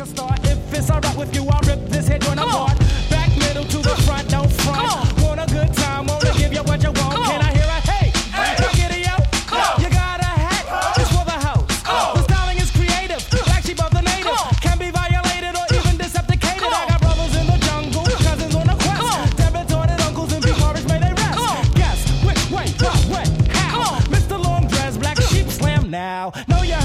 a start. If it's alright with you, I'll rip this head joint apart. Back middle to the front, don't front. Want a good time, wanna give you what you want. Can I hear a hey? Giddy up. You got a hat, it's for the house. The styling is creative, like she both the native. Can be violated or even decepticated. I got brothers in the jungle, cousins on the quest. Debit-ordered uncles and big porridge may they rest. Guess which way, what, when, how? Mr. Long Dress, Black Sheep Slam now. Know your